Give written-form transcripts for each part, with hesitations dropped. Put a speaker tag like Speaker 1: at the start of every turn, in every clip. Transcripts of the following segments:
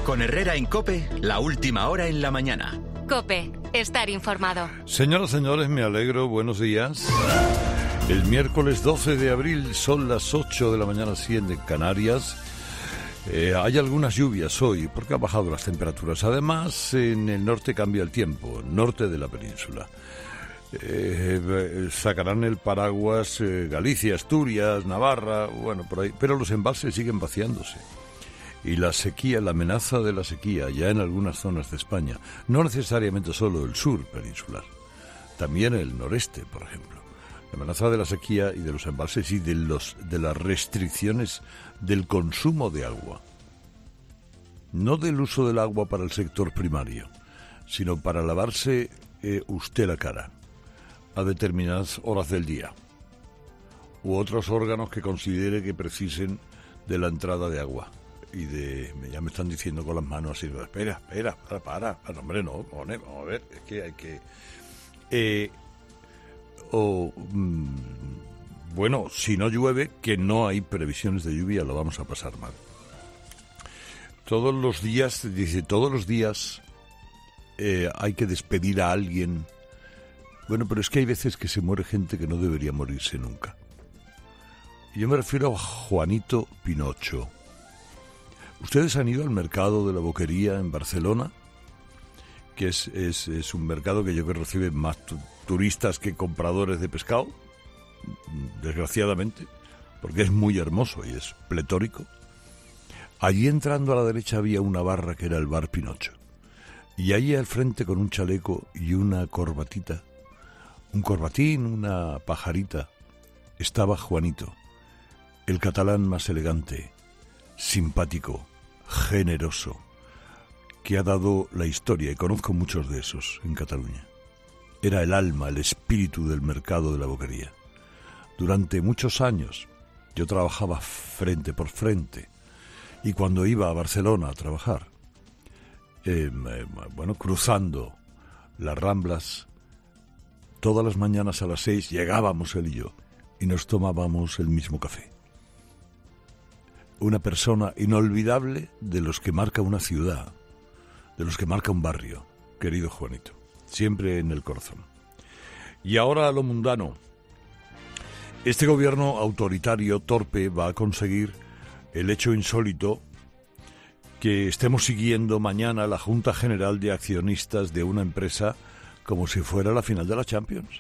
Speaker 1: Con Herrera en COPE, la última hora en la mañana.
Speaker 2: COPE, estar informado.
Speaker 3: Señoras, señores, me alegro, buenos días. El miércoles 12 de abril son las 8 de la mañana, 7 en Canarias. Hay algunas lluvias hoy porque han bajado las temperaturas. Además, en el norte cambia el tiempo, norte de la península. Sacarán el paraguas Galicia, Asturias, Navarra, bueno, por ahí. Pero los embalses siguen vaciándose. Y la sequía, la amenaza de la sequía, ya en algunas zonas de España, no necesariamente solo el sur peninsular, también el noreste, por ejemplo. La amenaza de la sequía y de los embalses y de las restricciones del consumo de agua. No del uso del agua para el sector primario, sino para lavarse usted la cara a determinadas horas del día, u otros órganos que considere que precisen de la entrada de agua. Ya me están diciendo con las manos así, espera, para, hombre, no, vamos a ver, es que hay que... bueno, si no llueve, que no hay previsiones de lluvia, lo vamos a pasar mal. Todos los días hay que despedir a alguien. Bueno, pero es que hay veces que se muere gente que no debería morirse nunca. Y yo me refiero a Juanito Pinocho. ¿Ustedes han ido al mercado de la Boquería en Barcelona? Que es un mercado que yo creo que recibe más turistas que compradores de pescado, desgraciadamente, porque es muy hermoso y es pletórico. Allí entrando a la derecha había una barra que era el Bar Pinocho. Y allí al frente con un chaleco y una corbatita, un corbatín, una pajarita, estaba Juanito, el catalán más elegante, simpático, generoso, que ha dado la historia, y conozco muchos de esos en Cataluña. Era el alma, el espíritu del mercado de la Boquería. Durante muchos años yo trabajaba frente por frente, y cuando iba a Barcelona a trabajar, cruzando las Ramblas, todas las mañanas a las 6 llegábamos él y yo, y nos tomábamos el mismo café. Una persona inolvidable de los que marca una ciudad, de los que marca un barrio, querido Juanito, siempre en el corazón. Y ahora a lo mundano. Este gobierno autoritario, torpe, va a conseguir el hecho insólito que estemos siguiendo mañana la Junta General de Accionistas de una empresa como si fuera la final de la Champions.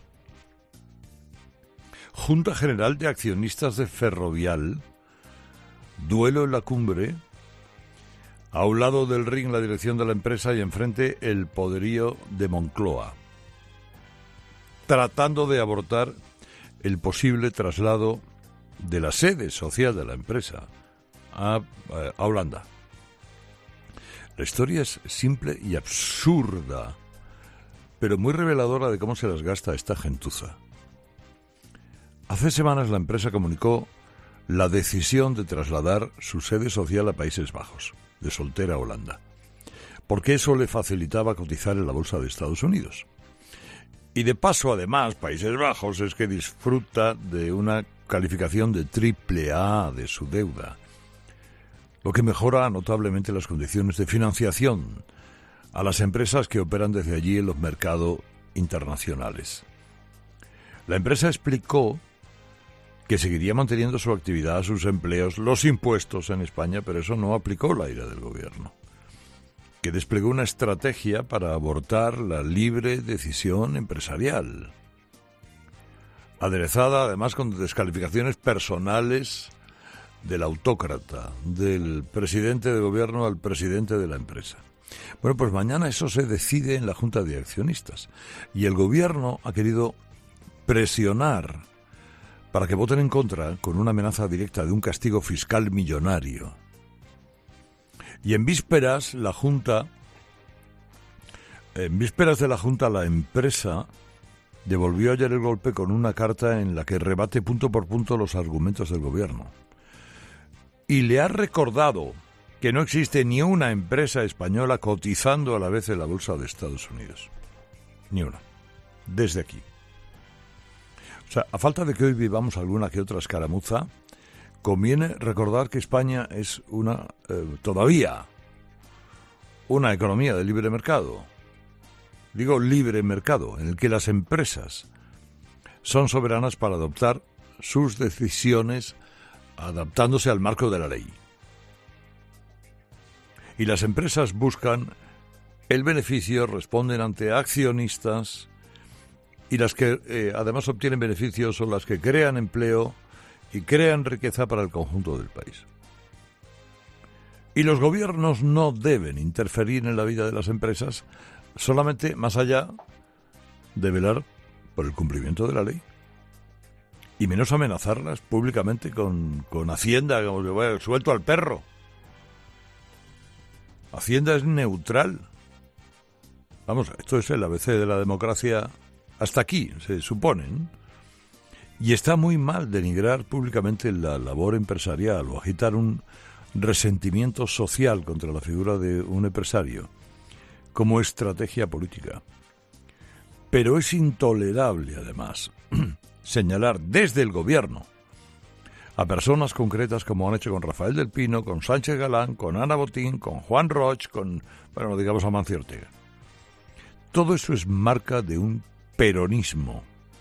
Speaker 3: Junta General de Accionistas de Ferrovial, duelo en la cumbre, a un lado del ring la dirección de la empresa y enfrente el poderío de Moncloa, tratando de abortar el posible traslado de la sede social de la empresa a Holanda. La historia es simple y absurda, pero muy reveladora de cómo se las gasta esta gentuza. Hace semanas la empresa comunicó la decisión de trasladar su sede social a Países Bajos, de soltera a Holanda, porque eso le facilitaba cotizar en la bolsa de Estados Unidos. Y de paso, además, Países Bajos es que disfruta de una calificación de AAA de su deuda, lo que mejora notablemente las condiciones de financiación a las empresas que operan desde allí en los mercados internacionales. La empresa explicó que seguiría manteniendo su actividad, sus empleos, los impuestos en España, pero eso no aplicó la ira del gobierno, que desplegó una estrategia para abortar la libre decisión empresarial, aderezada además con descalificaciones personales del autócrata, del presidente de gobierno al presidente de la empresa. Bueno, pues mañana eso se decide en la Junta de Accionistas, y el gobierno ha querido presionar para que voten en contra con una amenaza directa de un castigo fiscal millonario. Y en vísperas de la Junta, la empresa devolvió ayer el golpe con una carta en la que rebate punto por punto los argumentos del gobierno. Y le ha recordado que no existe ni una empresa española cotizando a la vez en la bolsa de Estados Unidos. Ni una. Desde aquí. O sea, a falta de que hoy vivamos alguna que otra escaramuza, conviene recordar que España es todavía una economía de libre mercado. Digo libre mercado, en el que las empresas son soberanas para adoptar sus decisiones adaptándose al marco de la ley. Y las empresas buscan el beneficio, responden ante accionistas, y las que además obtienen beneficios son las que crean empleo y crean riqueza para el conjunto del país. Y los gobiernos no deben interferir en la vida de las empresas solamente más allá de velar por el cumplimiento de la ley. Y menos amenazarlas públicamente con Hacienda, como que vaya suelto al perro. Hacienda es neutral. Vamos, esto es el ABC de la democracia hasta aquí, se supone. Y está muy mal denigrar públicamente la labor empresarial o agitar un resentimiento social contra la figura de un empresario como estrategia política. Pero es intolerable, además, señalar desde el gobierno a personas concretas como han hecho con Rafael del Pino, con Sánchez Galán, con Ana Botín, con Juan Roig, bueno, digamos a Mancio Ortega. Todo eso es marca de un peronismo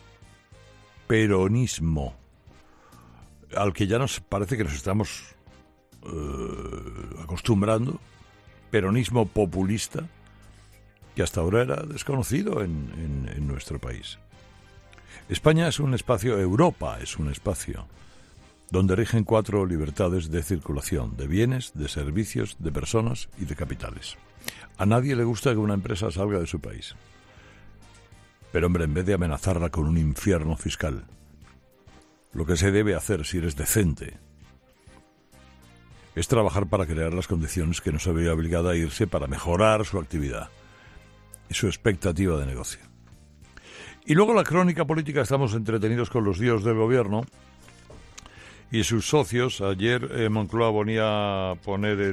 Speaker 3: al que ya nos parece que nos estamos acostumbrando, peronismo populista, que hasta ahora era desconocido en nuestro país. España es un espacio, Europa es un espacio, donde rigen 4 libertades de circulación, de bienes, de servicios, de personas y de capitales. A nadie le gusta que una empresa salga de su país. Pero, hombre, en vez de amenazarla con un infierno fiscal, lo que se debe hacer, si eres decente, es trabajar para crear las condiciones que no se vea obligada a irse para mejorar su actividad y su expectativa de negocio. Y luego la crónica política, estamos entretenidos con los líos del gobierno y sus socios. Ayer Moncloa venía a poner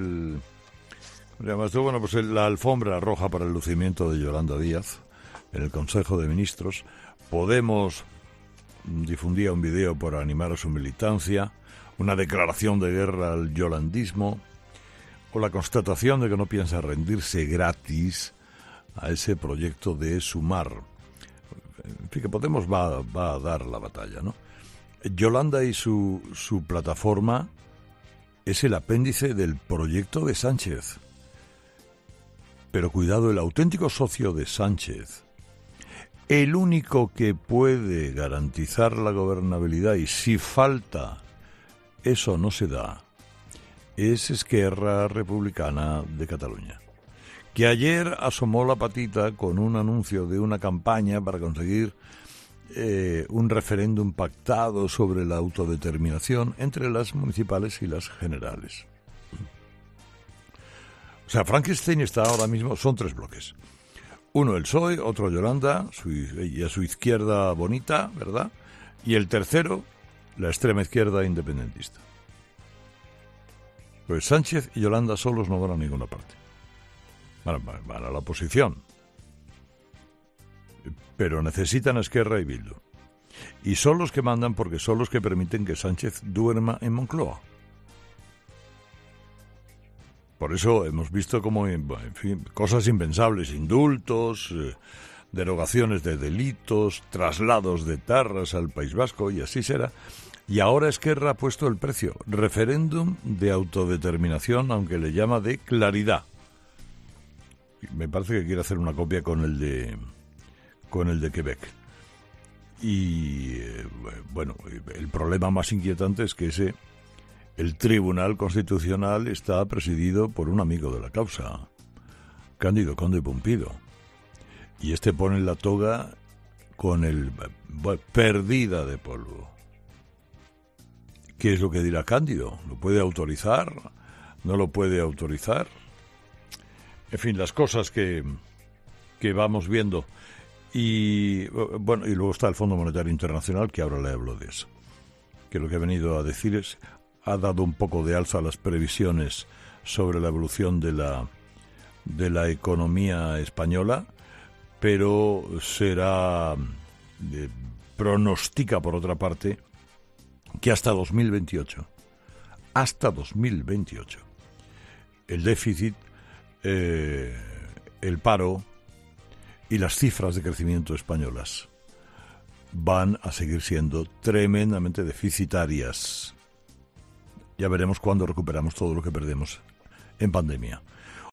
Speaker 3: la alfombra roja para el lucimiento de Yolanda Díaz en el Consejo de Ministros. Podemos difundía un video por animar a su militancia, una declaración de guerra al yolandismo, o la constatación de que no piensa rendirse gratis a ese proyecto de Sumar. En fin, que Podemos va a dar la batalla, ¿no? Yolanda y su plataforma es el apéndice del proyecto de Sánchez. Pero cuidado, el auténtico socio de Sánchez, el único que puede garantizar la gobernabilidad, y si falta eso no se da, es Esquerra Republicana de Cataluña, que ayer asomó la patita con un anuncio de una campaña para conseguir un referéndum pactado sobre la autodeterminación entre las municipales y las generales. O sea, Frankenstein está ahora mismo, son 3 bloques. Uno el PSOE, otro Yolanda, y a su izquierda bonita, ¿verdad? Y el tercero, la extrema izquierda independentista. Pues Sánchez y Yolanda solos no van a ninguna parte. Van a la oposición. Pero necesitan a Esquerra y Bildu. Y son los que mandan porque son los que permiten que Sánchez duerma en Moncloa. Por eso hemos visto como, en fin, cosas impensables, indultos, derogaciones de delitos, traslados de etarras al País Vasco, y así será. Y ahora Esquerra ha puesto el precio, referéndum de autodeterminación, aunque le llama de claridad. Me parece que quiere hacer una copia con el de Quebec. Y bueno, el problema más inquietante es que el Tribunal Constitucional está presidido por un amigo de la causa, Cándido Conde Pumpido. Y pone la toga con perdida de polvo. ¿Qué es lo que dirá Cándido? ¿Lo puede autorizar? ¿No lo puede autorizar? En fin, las cosas que vamos viendo. Y bueno, y luego está el Fondo Monetario Internacional, que ahora le hablo de eso. Que lo que ha venido a decir ha dado un poco de alza a las previsiones sobre la evolución de la economía española, pero pronostica, por otra parte, que hasta 2028, el déficit el paro y las cifras de crecimiento españolas van a seguir siendo tremendamente deficitarias. Ya veremos cuándo recuperamos todo lo que perdemos en pandemia.